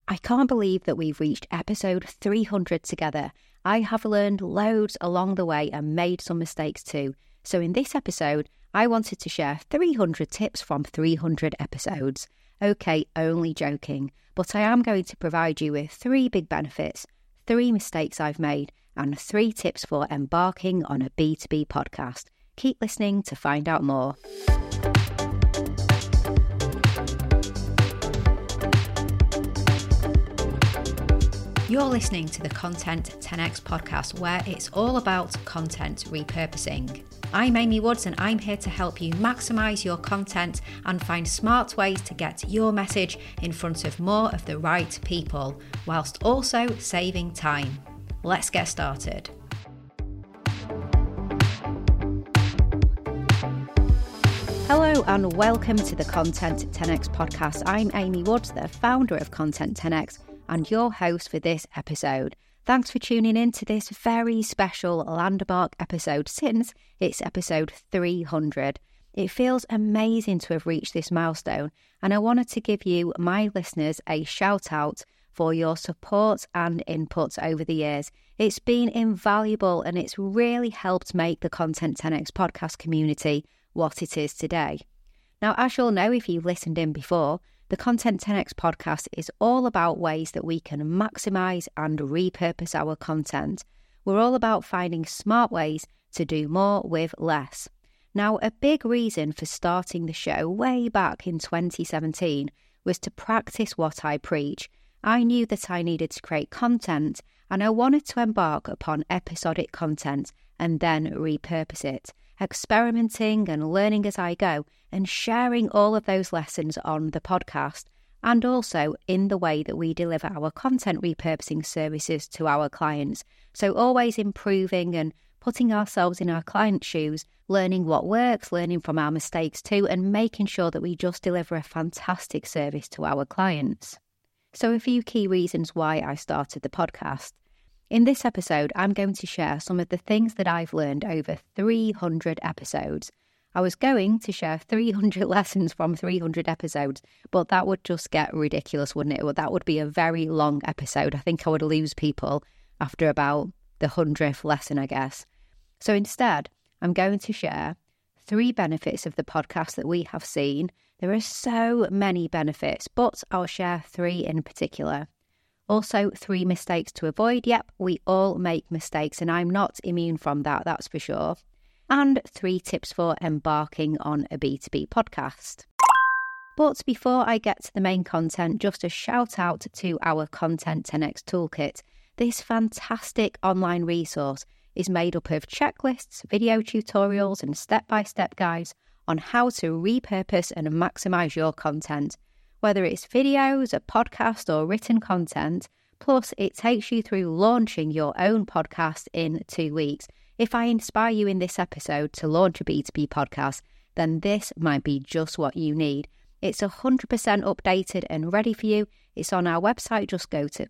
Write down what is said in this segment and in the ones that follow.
I can't believe that we've reached episode 300 together. I have learned loads along the way and made some mistakes too. So in this episode, I wanted to share 300 tips from 300 episodes. Okay, only joking, but I am going to provide you with 3 big benefits, 3 mistakes I've made, and 3 tips for embarking on a B2B podcast. Keep listening to find out more. You're listening to the Content 10x podcast, where it's all about content repurposing. I'm Amy Woods, and I'm here to help you maximize your content and find smart ways to get your message in front of more of the right people, whilst also saving time. Let's get started. Hello and welcome to the Content 10x podcast. I'm Amy Woods, the founder of Content 10x and your host for this episode. Thanks for tuning in to this very special landmark episode since it's episode 300. It feels amazing to have reached this milestone, and I wanted to give you, my listeners, a shout out for your support and input over the years. It's been invaluable and it's really helped make the Content 10x podcast community what it is today. Now, as you'll know if you've listened in before, the Content 10x podcast is all about ways that we can maximize and repurpose our content. We're all about finding smart ways to do more with less. Now, a big reason for starting the show way back in 2017 was to practice what I preach. I knew that I needed to create content, and I wanted to embark upon episodic content and then repurpose it, experimenting and learning as I go, and sharing all of those lessons on the podcast and also in the way that we deliver our content repurposing services to our clients. So always improving and putting ourselves in our clients' shoes, learning what works, learning from our mistakes too, and making sure that we just deliver a fantastic service to our clients. So a few key reasons why I started the podcast. In this episode, I'm going to share some of the things that I've learned over 300 episodes. I was going to share 300 lessons from 300 episodes, but that would just get ridiculous, wouldn't it? Well, that would be a very long episode. I think I would lose people after about the 100th lesson, I guess. So instead, I'm going to share 3 benefits of the podcast that we have seen. There are so many benefits, but I'll share 3 in particular. Also, 3 mistakes to avoid. Yep, we all make mistakes, and I'm not immune from that, that's for sure. And 3 tips for embarking on a B2B podcast. But before I get to the main content, just a shout out to our Content 10x Toolkit. This fantastic online resource is made up of checklists, video tutorials, and step-by-step guides on how to repurpose and maximize your content. Whether it's videos, a podcast, or written content, plus it takes you through launching your own podcast in 2 weeks. If I inspire you in this episode to launch a B2B podcast, then this might be just what you need. It's 100% updated and ready for you. It's on our website. Just go to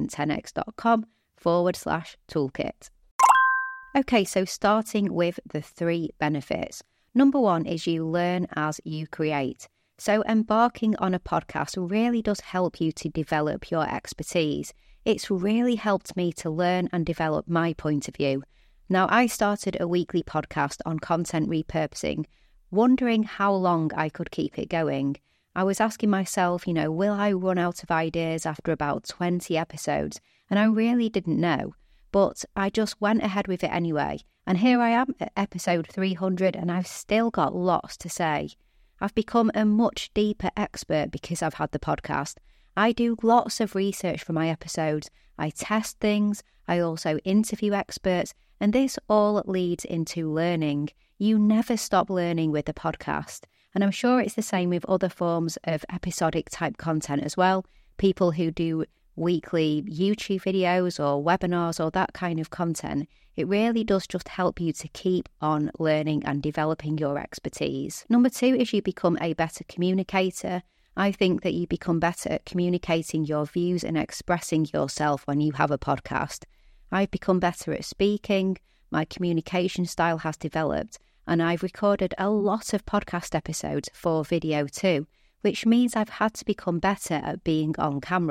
content10x.com/toolkit. Okay, so starting with the 3 benefits. Number 1 is you learn as you create. So embarking on a podcast really does help you to develop your expertise. It's really helped me to learn and develop my point of view. Now, I started a weekly podcast on content repurposing, wondering how long I could keep it going. I was asking myself, will I run out of ideas after about 20 episodes? And I really didn't know, but I just went ahead with it anyway. And here I am at episode 300, and I've still got lots to say. I've become a much deeper expert because I've had the podcast. I do lots of research for my episodes. I test things. I also interview experts. And this all leads into learning. You never stop learning with the podcast. And I'm sure it's the same with other forms of episodic type content as well. People who do weekly YouTube videos or webinars or that kind of content. It really does just help you to keep on learning and developing your expertise. Number 2 is you become a better communicator. I think that you become better at communicating your views and expressing yourself when you have a podcast. I've become better at speaking, my communication style has developed, and I've recorded a lot of podcast episodes for video too, which means I've had to become better at being on camera.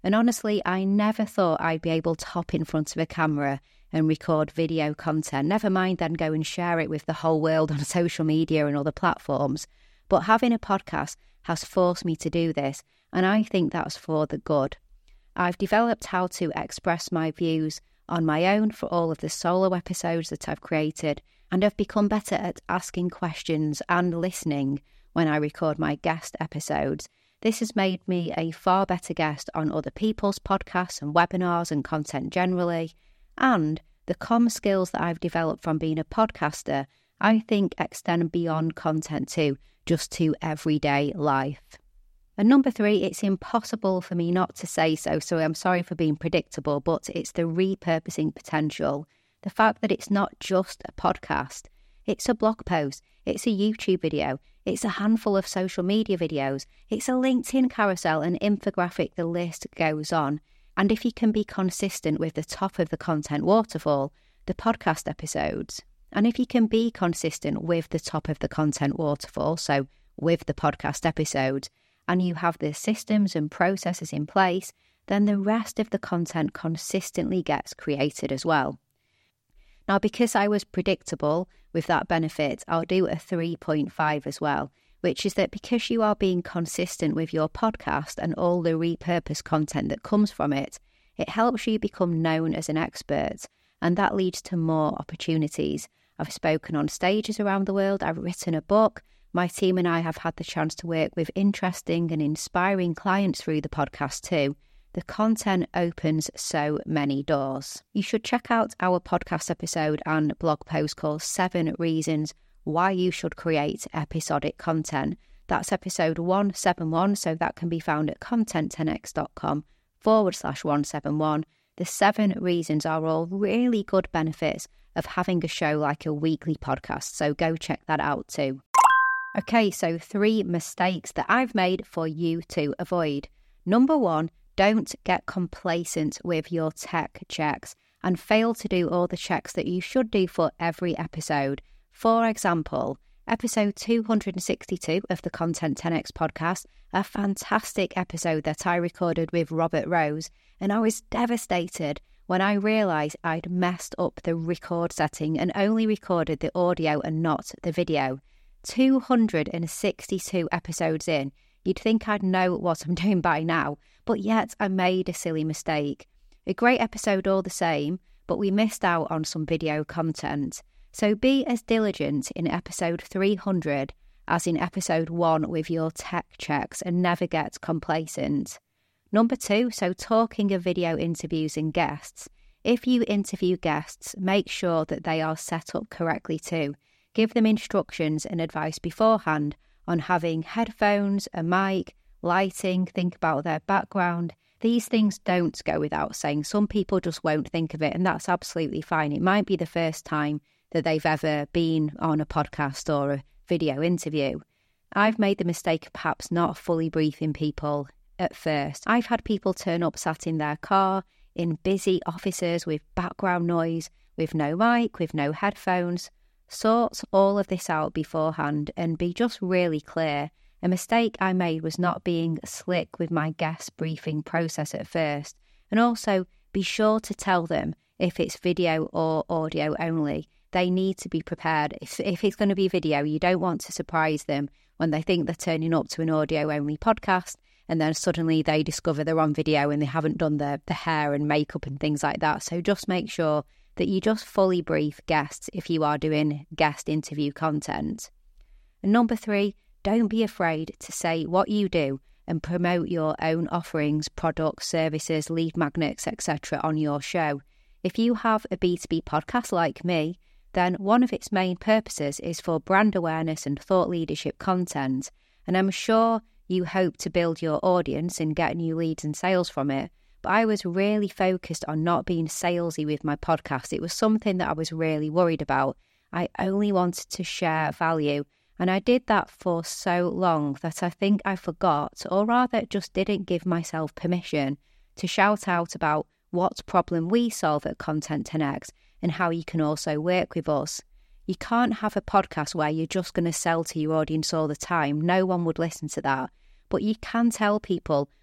And honestly, I never thought I'd be able to hop in front of a camera and record video content, never mind then go and share it with the whole world on social media and other platforms. But having a podcast has forced me to do this, and I think that's for the good. I've developed how to express my views on my own for all of the solo episodes that I've created, and I've become better at asking questions and listening when I record my guest episodes. This has made me a far better guest on other people's podcasts and webinars and content generally. And the comm skills that I've developed from being a podcaster, I think extend beyond content too, just to everyday life. And number 3, it's impossible for me not to say so I'm sorry for being predictable, but it's the repurposing potential. The fact that it's not just a podcast, it's a blog post, it's a YouTube video, it's a handful of social media videos, it's a LinkedIn carousel, an infographic, the list goes on. And if you can be consistent with the top of the content waterfall, the podcast episodes, and if you can be consistent with the top of the content waterfall, so with the podcast episodes, and you have the systems and processes in place, then the rest of the content consistently gets created as well. Now, because I was predictable with that benefit, I'll do a 3.5 as well, which is that because you are being consistent with your podcast and all the repurposed content that comes from it, it helps you become known as an expert, and that leads to more opportunities. I've spoken on stages around the world, I've written a book, my team and I have had the chance to work with interesting and inspiring clients through the podcast too. The content opens so many doors. You should check out our podcast episode and blog post called 7 Reasons Why You Should Create Episodic Content. That's episode 171, so that can be found at content10x.com/171. The 7 reasons are all really good benefits of having a show like a weekly podcast, so go check that out too. Okay, so 3 mistakes that I've made for you to avoid. Number 1, don't get complacent with your tech checks and fail to do all the checks that you should do for every episode. For example, episode 262 of the Content 10x podcast, a fantastic episode that I recorded with Robert Rose, and I was devastated when I realised I'd messed up the record setting and only recorded the audio and not the video. 262 episodes in, you'd think I'd know what I'm doing by now, but yet I made a silly mistake. A great episode all the same, but we missed out on some video content. So be as diligent in episode 300 as in episode 1 with your tech checks and never get complacent. Number 2, so talking of video interviews and guests. If you interview guests, make sure that they are set up correctly too. Give them instructions and advice beforehand on having headphones, a mic, lighting, think about their background. These things don't go without saying. Some people just won't think of it, and that's absolutely fine. It might be the first time that they've ever been on a podcast or a video interview. I've made the mistake of perhaps not fully briefing people at first. I've had people turn up sat in their car, in busy offices with background noise, with no mic, with no headphones. Sort all of this out beforehand and be just really clear. A mistake I made was not being slick with my guest briefing process at first. And also, be sure to tell them if it's video or audio only. They need to be prepared. If it's going to be video, you don't want to surprise them when they think they're turning up to an audio-only podcast and then suddenly they discover they're on video and they haven't done the hair and makeup and things like that. So just make sure that you just fully brief guests if you are doing guest interview content. And number 3, don't be afraid to say what you do and promote your own offerings, products, services, lead magnets, etc. on your show. If you have a B2B podcast like me, then one of its main purposes is for brand awareness and thought leadership content. And I'm sure you hope to build your audience and get new leads and sales from it. But I was really focused on not being salesy with my podcast. It was something that I was really worried about. I only wanted to share value. And I did that for so long that I think I forgot, or rather just didn't give myself permission to shout out about what problem we solve at Content 10x and how you can also work with us. You can't have a podcast where you're just going to sell to your audience all the time. No one would listen to that. But you can tell people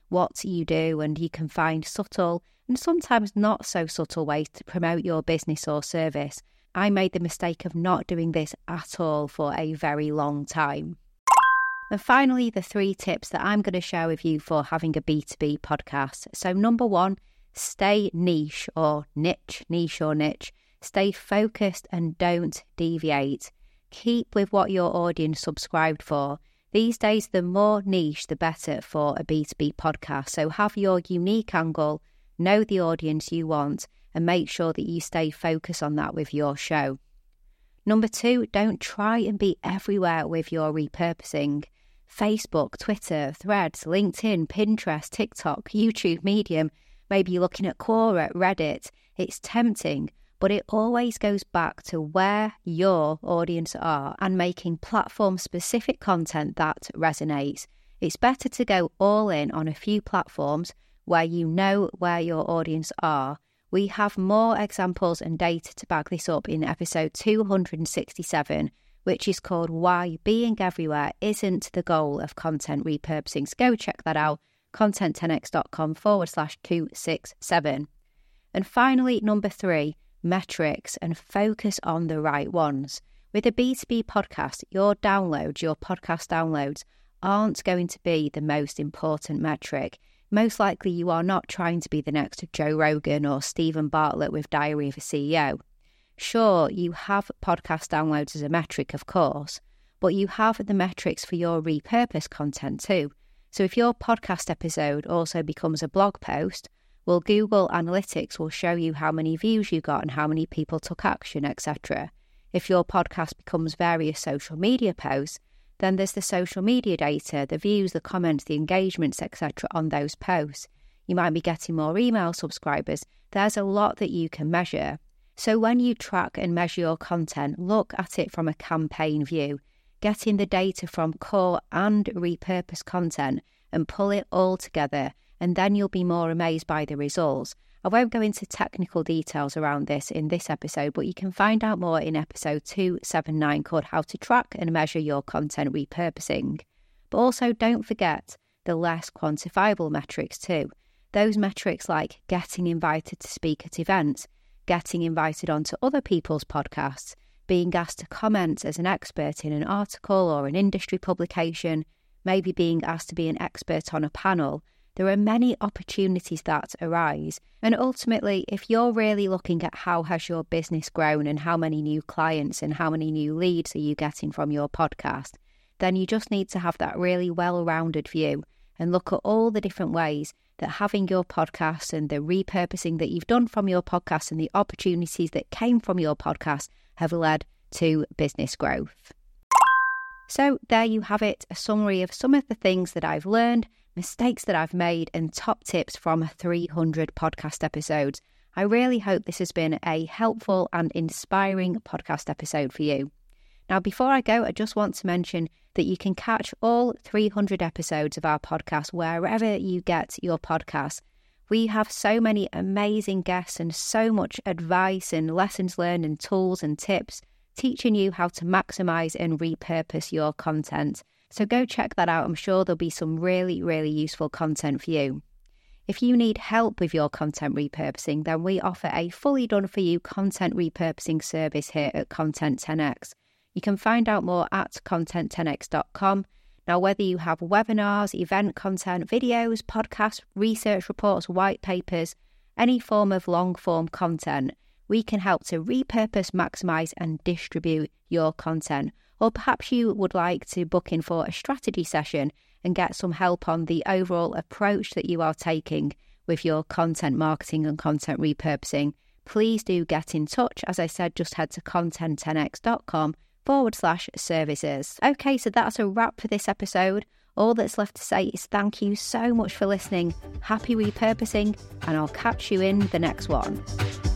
what you do, and you can find subtle and sometimes not so subtle ways to promote your business or service. I made the mistake of not doing this at all for a very long time. And finally, the 3 tips that I'm going to share with you for having a B2B podcast. So number 1, stay niche or niche. Stay focused and don't deviate. Keep with what your audience subscribed for. These days, the more niche, the better for a B2B podcast. So have your unique angle, know the audience you want, and make sure that you stay focused on that with your show. Number 2, don't try and be everywhere with your repurposing. Facebook, Twitter, Threads, LinkedIn, Pinterest, TikTok, YouTube, Medium, maybe you're looking at Quora, Reddit. It's tempting, but it always goes back to where your audience are and making platform-specific content that resonates. It's better to go all in on a few platforms where you know where your audience are. We have more examples and data to back this up in episode 267, which is called Why Being Everywhere Isn't the Goal of Content Repurposing. So go check that out, content10x.com/267. And finally, number 3, metrics, and focus on the right ones. With a B2B podcast, your podcast downloads aren't going to be the most important metric. Most likely you are not trying to be the next Joe Rogan or Stephen Bartlett with Diary of a CEO. Sure, you have podcast downloads as a metric, of course, but you have the metrics for your repurposed content too. So if your podcast episode also becomes a blog post, well, Google Analytics will show you how many views you got and how many people took action, etc. If your podcast becomes various social media posts, then there's the social media data, the views, the comments, the engagements, etc. on those posts. You might be getting more email subscribers. There's a lot that you can measure. So when you track and measure your content, look at it from a campaign view, getting the data from core and repurposed content and pull it all together, and then you'll be more amazed by the results. I won't go into technical details around this in this episode, but you can find out more in episode 279 called How to Track and Measure Your Content Repurposing. But also don't forget the less quantifiable metrics too. Those metrics like getting invited to speak at events, getting invited onto other people's podcasts, being asked to comment as an expert in an article or an industry publication, maybe being asked to be an expert on a panel. There are many opportunities that arise. And ultimately, if you're really looking at how has your business grown and how many new clients and how many new leads are you getting from your podcast, then you just need to have that really well-rounded view and look at all the different ways that having your podcast and the repurposing that you've done from your podcast and the opportunities that came from your podcast have led to business growth. So there you have it, a summary of some of the things that I've learned, mistakes that I've made, and top tips from 300 podcast episodes. I really hope this has been a helpful and inspiring podcast episode for you. Now, before I go, I just want to mention that you can catch all 300 episodes of our podcast wherever you get your podcasts. We have so many amazing guests and so much advice and lessons learned and tools and tips teaching you how to maximize and repurpose your content. So go check that out. I'm sure there'll be some really, really useful content for you. If you need help with your content repurposing, then we offer a fully done for you content repurposing service here at Content 10x. You can find out more at content10x.com. Now, whether you have webinars, event content, videos, podcasts, research reports, white papers, any form of long-form content, we can help to repurpose, maximize, and distribute your content. Or perhaps you would like to book in for a strategy session and get some help on the overall approach that you are taking with your content marketing and content repurposing. Please do get in touch. As I said, just head to content10x.com/services. Okay, so that's a wrap for this episode. All that's left to say is thank you so much for listening. Happy repurposing, and I'll catch you in the next one.